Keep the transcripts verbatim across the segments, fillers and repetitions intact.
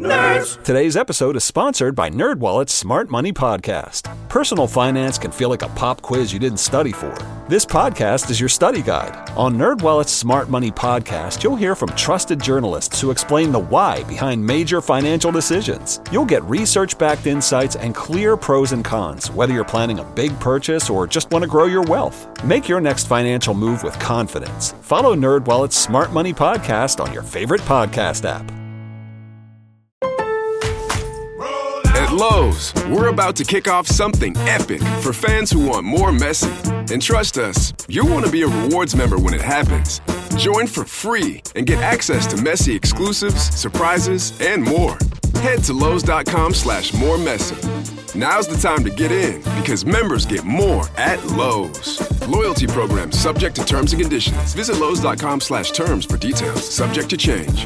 Nerds! Today's episode is sponsored by NerdWallet's Smart Money Podcast. Personal finance can feel like a pop quiz you didn't study for. This podcast is your study guide. On NerdWallet's Smart Money Podcast, you'll hear from trusted journalists who explain the why behind major financial decisions. You'll get research-backed insights and clear pros and cons, whether you're planning a big purchase or just want to grow your wealth. Make your next financial move with confidence. Follow NerdWallet's Smart Money Podcast on your favorite podcast app. At Lowe's, we're about to kick off something epic for fans who want more Messi. And trust us, you'll want to be a rewards member when it happens. Join for free and get access to Messi exclusives, surprises, and more. Head to Lowe's.com slash more Messi. Now's the time to get in because members get more at Lowe's. Loyalty program subject to terms and conditions. Visit Lowe's.com slash terms for details. Subject to change.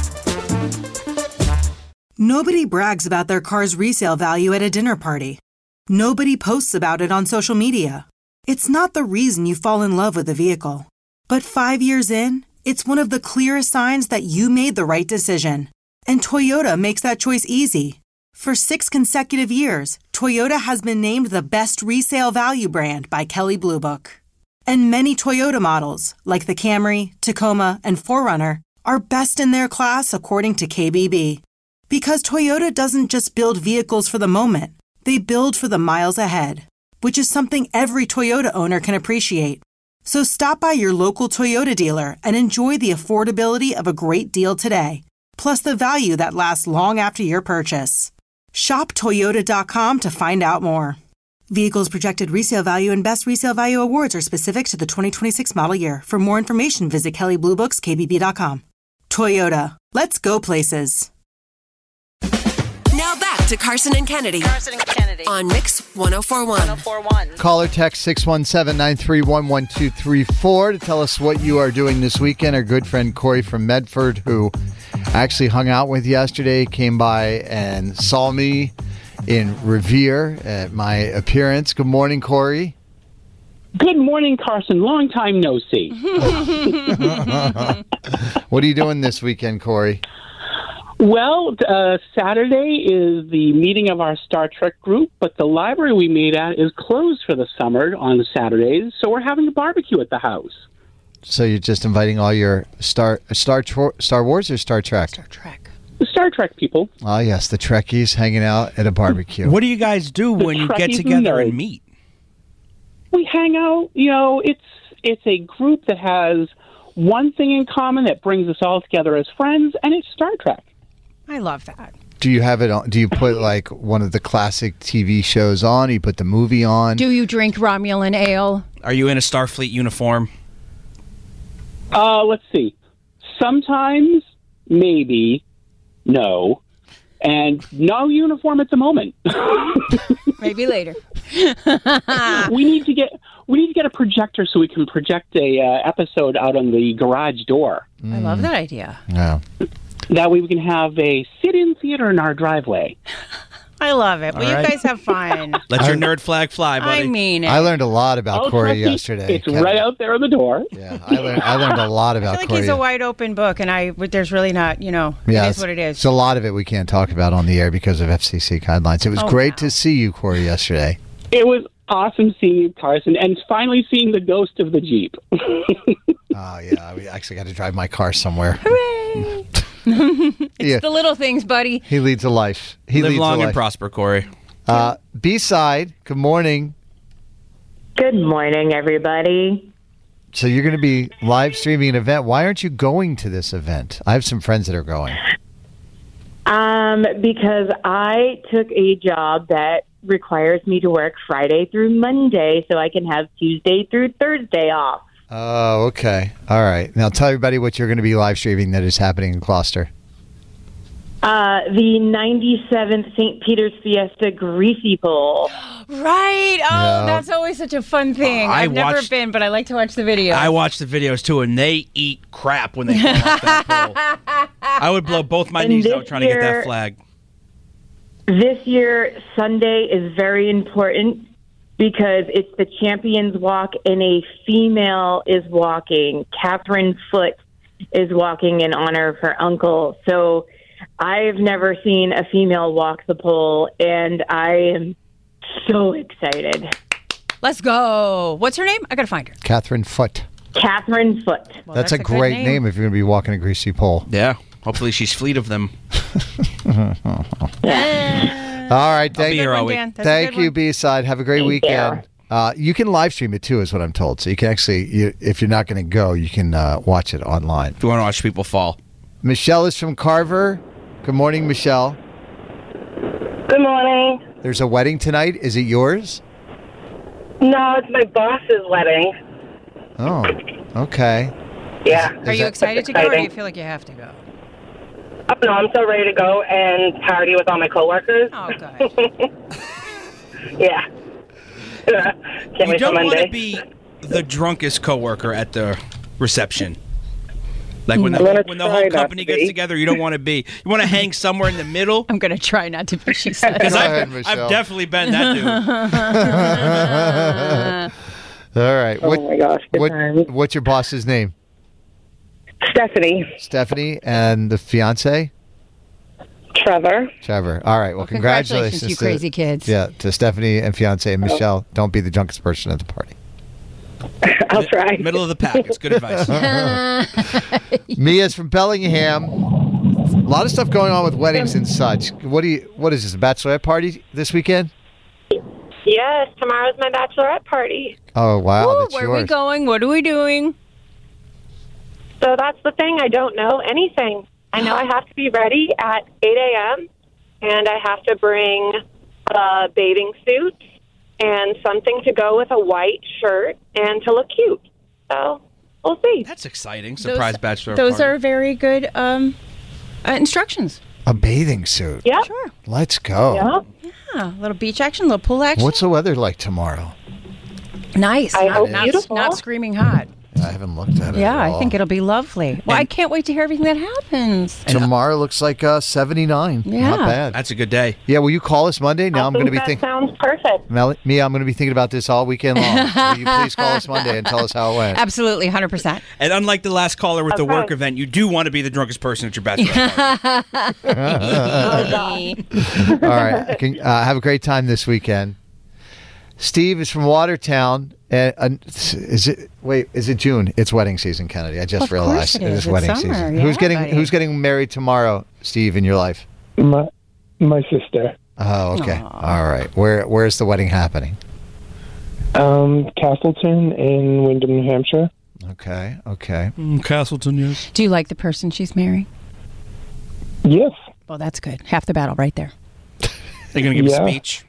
Nobody brags about their car's resale value at a dinner party. Nobody posts about it on social media. It's not the reason you fall in love with a vehicle. But five years in, it's one of the clearest signs that you made the right decision. And Toyota makes that choice easy. For six consecutive years, Toyota has been named the best resale value brand by Kelley Blue Book. And many Toyota models, like the Camry, Tacoma, and four runner, are best in their class according to K B B. Because Toyota doesn't just build vehicles for the moment, they build for the miles ahead, which is something every Toyota owner can appreciate. So stop by your local Toyota dealer and enjoy the affordability of a great deal today, plus the value that lasts long after your purchase. Shop Toyota dot com to find out more. Vehicles projected resale value and best resale value awards are specific to the twenty twenty-six model year. For more information, visit Kelley Blue Books K B B dot com. Toyota. Let's go places. Now back to Carson and Kennedy. Carson and Kennedy. On Mix ten forty-one. ten forty-one. Caller text six one seven, nine three one, one two three four to tell us what you are doing this weekend. Our good friend Corey from Medford, who actually hung out with yesterday, came by and saw me in Revere at my appearance. Good morning, Corey. Good morning, Carson. Long time no see. What are you doing this weekend, Corey? Well, uh, Saturday is the meeting of our Star Trek group, but the library we meet at is closed for the summer on Saturdays, so we're having a barbecue at the house. So you're just inviting all your Star Star Star Wars or Star Trek? Star Trek. The Star Trek people. Oh, yes, the Trekkies hanging out at a barbecue. What do you guys do The when you get Trekkies together and and meet? We hang out. You know, it's it's a group that has one thing in common that brings us all together as friends, and it's Star Trek. I love that. Do you have it on? Do you put like one of the classic T V shows on? Do you put the movie on? Do you drink Romulan ale? Are you in a Starfleet uniform? Uh, let's see. Sometimes, maybe, no, and no uniform at the moment. Maybe later. we need to get we need to get a projector so we can project a uh, episode out on the garage door. Mm. I love that idea. Yeah. That way we can have a sit-in theater in our driveway. I love it. Well, All you right. guys have fun. Let your nerd flag fly, buddy. I mean it. I learned a lot about Oh, Corey trust me, yesterday. It's Kevin. right out there on the door. Yeah, I learned, I learned a lot I about feel like Corey. he's a wide open book, and I there's really not, you know, yeah, it is what it is. It's a lot of it we can't talk about on the air because of F C C guidelines. It was Oh, great wow. to see you, Corey, yesterday. It was awesome seeing you, Carson, and finally seeing the ghost of the Jeep. Oh, yeah. We actually got to drive my car somewhere. Hooray! It's Yeah. the little things, buddy. He leads a life. He Live leads long a and life. prosper, Corey. Uh, B-side, good morning. Good morning, everybody. So you're going to be live streaming an event. Why aren't you going to this event? I have some friends that are going. Um, because I took a job that requires me to work Friday through Monday so I can have Tuesday through Thursday off. Oh, okay. All right. Now tell everybody what you're going to be live streaming that is happening in Gloucester. Uh, the ninety-seventh Saint Peter's Fiesta Greasy Pole. Right. Oh, Yeah. that's always such a fun thing. Uh, I I've never watched- been, but I like to watch the videos. I watch the videos too, and they eat crap when they fall off that pole. I would blow both my And knees this out trying to get that year- flag. This year, Sunday is very important because it's the Champions Walk and a female is walking. Catherine Foote is walking in honor of her uncle. So I've never seen a female walk the pole, and I am so excited. Let's go. What's her name? I got to find her. Catherine Foote. Catherine Foote. Well, that's, that's a, a good great name. name. if you're going to be walking a greasy pole. Yeah. Hopefully she's fleet of them. All right. Thank, be here all One, week. Dan. That's a thank good you, one. B-Side. Have a great Thank weekend. Uh, you can live stream it, too, is what I'm told. So you can actually, you, if you're not going to go, you can uh, watch it online. If you want to watch people fall. Michelle is from Carver. Good morning, Michelle. Good morning. There's a wedding tonight. Is it yours? No, it's my boss's wedding. Oh, okay. Yeah. Are you that- excited to go, or do you feel like you have to go? Oh, no, I'm so ready to go and party with all my coworkers. Oh, good. Yeah. Can't You wait till don't want Monday. to be the drunkest coworker at the reception. Like when I'm the, gonna when the try whole not company to gets be. together, you don't want to be. You want to hang somewhere in the middle. I'm going to try not to be, she said. Because Go I've, ahead, Michelle. I've definitely been that dude. All right. Oh, my gosh. Good what, times. what's your boss's name? Stephanie. Stephanie, and the fiance? Trevor. Trevor. All right. Well, Well, congratulations, you to- crazy kids. Yeah, to Stephanie and fiance and Michelle. Don't be the drunkest person at the party. I'll try. Middle of the pack. It's good advice. Mia's from Bellingham. A lot of stuff going on with weddings and such. What do you? What is this? A bachelorette party this weekend? Yes, tomorrow's my bachelorette party. Oh wow, Ooh, that's where yours. are we going? What are we doing? So that's the thing. I don't know anything. I know I have to be ready at eight a.m. and I have to bring a bathing suit and something to go with a white shirt and to look cute. So we'll see. That's exciting. Surprise Those- bachelor Those party. are very good um, uh, instructions. A bathing suit. Yeah. Sure. Let's go. Yeah. Yeah, a little beach action, a little pool action. What's the weather like tomorrow? nice? I not, hope not, beautiful. not screaming hot. I haven't looked at it. Yeah, at I all. think it'll be lovely. Well, I can't wait to hear everything that happens. Tomorrow looks like uh, seventy-nine. Yeah. Not bad. That's a good day. Yeah, will you call us Monday? Now I I'm going to think be that thinking. sounds perfect. Mel- Mia, I'm going to be thinking about this all weekend long. Will you please call us Monday and tell us how it went? Absolutely, one hundred percent. And unlike the last caller with the Okay. work event, you do want to be the drunkest person at your bachelorette party. All right. Can, uh, have a great time this weekend. Steve is from Watertown. And uh, is it? Wait, is it June? It's wedding season, Kennedy. I just Of course realized it is. It's wedding summer. season. Yeah, who's getting buddy. Who's getting married tomorrow, Steve, in your life? My my sister. Oh, okay. Aw. All right. Where Where's the wedding happening? Um, Castleton in Wyndham, New Hampshire. Okay. Okay. Mm, Castleton, yes. Do you like the person she's marrying? Yes. Well, that's good. Half the battle right there. They're going to give Yeah. a speech.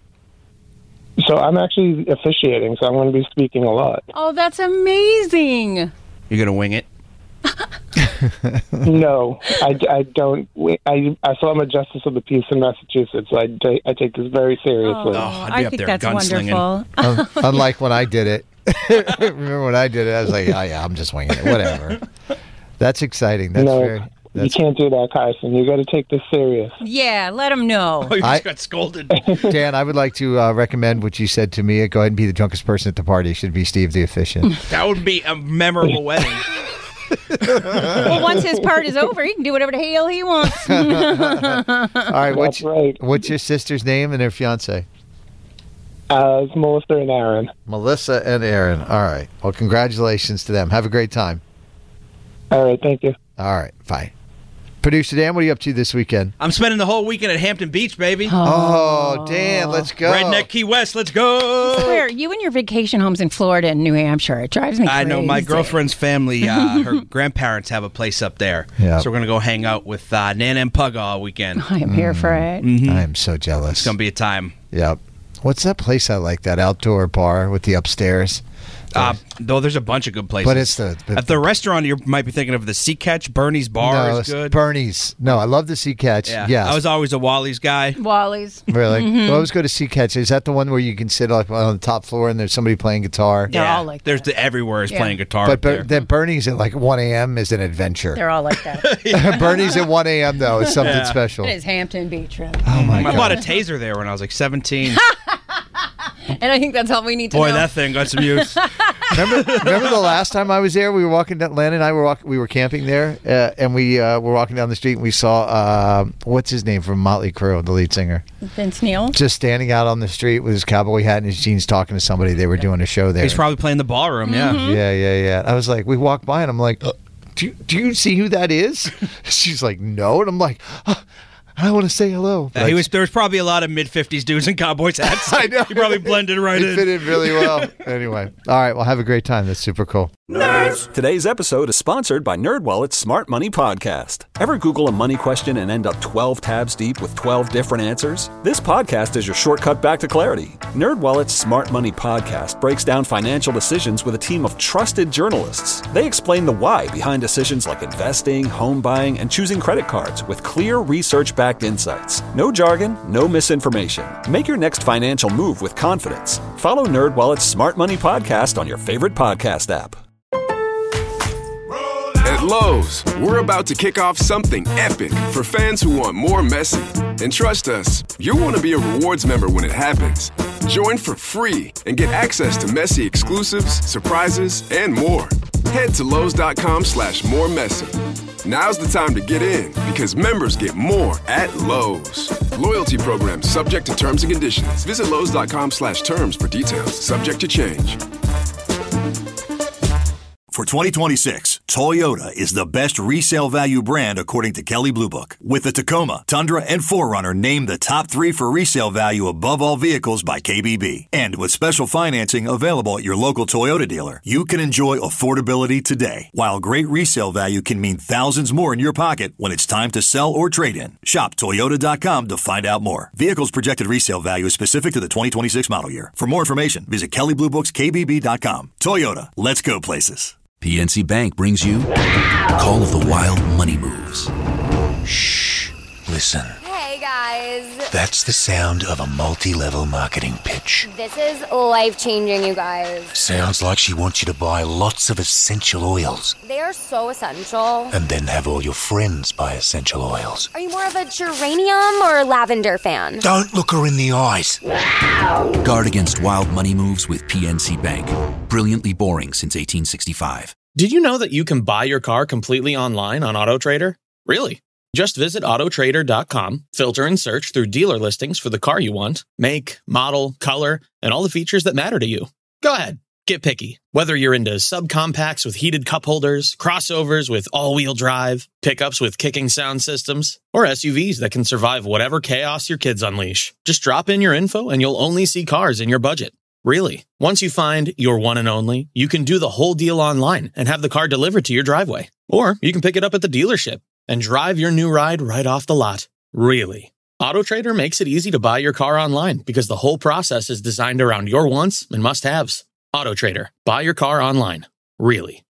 So I'm actually officiating, so I'm going to be speaking a lot. Oh, that's amazing. You're going to wing it. No, I, I don't. I, I saw I'm a justice of the peace in Massachusetts, so I, ta- I take this very seriously. Oh, I'd be I up think there that's gunslinging. wonderful. Un- unlike when I did it. Remember when I did it? I was like, oh, yeah, I'm just winging it. Whatever. That's exciting. That's no, very. you That's, can't do that, Carson. You got to take this serious. Yeah, let him know. Oh, you just I- got scolded. Dan, I would like to uh, recommend what you said to me. Go ahead and be the drunkest person at the party. It should be Steve the officiant. That would be a memorable wedding. Well, once his part is over, he can do whatever the hell he wants. All right. What's, That's right. what's your sister's name and her fiance? Uh, it's Melissa and Aaron. Melissa and Aaron. All right. Well, congratulations to them. Have a great time. All right, thank you. All right. Bye. Producer Dan, what are you up to this weekend? I'm spending the whole weekend at Hampton Beach, baby. Oh, Dan, let's go. Redneck Key West, let's go. Swear, you and your vacation homes in Florida and New Hampshire, it drives me crazy. I know my girlfriend's family, uh, her grandparents have a place up there. Yeah. So we're going to go hang out with uh, Nana and Pug all weekend. I am here for it. Mhm. I am so jealous. It's going to be a time. Yep. What's that place I like? That outdoor bar with the upstairs? Uh, though there's a bunch of good places. But it's the- but- At the restaurant, you might be thinking of the Sea Catch. Bernie's Bar no, is it's good. Bernie's. No, I love the Sea Catch. yeah. Yes. I was always a Wally's guy. Wally's. Really? Mhm. Well, I always go to Sea Catch. Is that the one where you can sit like on the top floor and there's somebody playing guitar? They're yeah. all like There's the everywhere is Yeah. playing guitar. But up there. Ber- then Bernie's at like one a.m. is an adventure. They're all like that. Bernie's at one a.m. though is something Yeah. special. It is Hampton Beach, really. Oh my I god! bought a taser there when I was like seventeen. And I think that's all we need to Boy, know. that thing got some use. remember, remember the last time I was there? We were walking down. Len and I were walking. We were camping there, uh, and we uh, were walking down the street, and we saw uh, what's his name from Motley Crue, the lead singer, Vince Neil, just standing out on the street with his cowboy hat and his jeans, talking to somebody. They were doing a show there. He's probably playing the ballroom. Yeah, Mm-hmm. yeah, yeah, yeah. I was like, we walked by, and I'm like, uh, do you, do you see who that is? She's like, no, and I'm like, oh, I want to say hello. Uh, he was. There was probably a lot of mid fifties dudes in Cowboys hats. I know. He probably blended right he in. fit in really well. Anyway, all right. Well, have a great time. That's super cool. Nerds! Today's episode is sponsored by NerdWallet's Smart Money Podcast. Ever Google a money question and end up twelve tabs deep with twelve different answers? This podcast is your shortcut back to clarity. NerdWallet's Smart Money Podcast breaks down financial decisions with a team of trusted journalists. They explain the why behind decisions like investing, home buying, and choosing credit cards with clear research-backed insights. No jargon, no misinformation. Make your next financial move with confidence. Follow NerdWallet's Smart Money Podcast on your favorite podcast app. At Lowe's, we're about to kick off something epic for fans who want more messy. And trust us, you'll want to be a rewards member when it happens. Join for free and get access to messy exclusives, surprises, and more. Head to Lowe's.com slash more messy. Now's the time to get in because members get more at Lowe's. Loyalty program subject to terms and conditions. Visit Lowe's.com slash terms for details. Subject to change. For twenty twenty-six, Toyota is the best resale value brand according to Kelley Blue Book. With the Tacoma, Tundra, and four runner named the top three for resale value above all vehicles by K B B. And with special financing available at your local Toyota dealer, you can enjoy affordability today, while great resale value can mean thousands more in your pocket when it's time to sell or trade in. Shop Toyota dot com to find out more. Vehicles projected resale value is specific to the twenty twenty-six model year. For more information, visit Kelley Blue Books K B B dot com. Toyota, let's go places. P N C Bank brings you Call of the Wild Money Moves. Shh. Listen. Hey, guys. That's the sound of a multi-level marketing pitch. This is life-changing, you guys. Sounds like she wants you to buy lots of essential oils. They are so essential. And then have all your friends buy essential oils. Are you more of a geranium or lavender fan? Don't look her in the eyes. Guard against wild money moves with P N C Bank. Brilliantly boring since eighteen sixty-five. Did you know that you can buy your car completely online on AutoTrader? Really? Just visit Auto Trader dot com, filter and search through dealer listings for the car you want, make, model, color, and all the features that matter to you. Go ahead, get picky. Whether you're into subcompacts with heated cup holders, crossovers with all-wheel drive, pickups with kicking sound systems, or S U Vs that can survive whatever chaos your kids unleash. Just drop in your info and you'll only see cars in your budget. Really. Once you find your one and only, you can do the whole deal online and have the car delivered to your driveway. Or you can pick it up at the dealership and drive your new ride right off the lot. Really. AutoTrader makes it easy to buy your car online because the whole process is designed around your wants and must-haves. AutoTrader. Buy your car online. Really.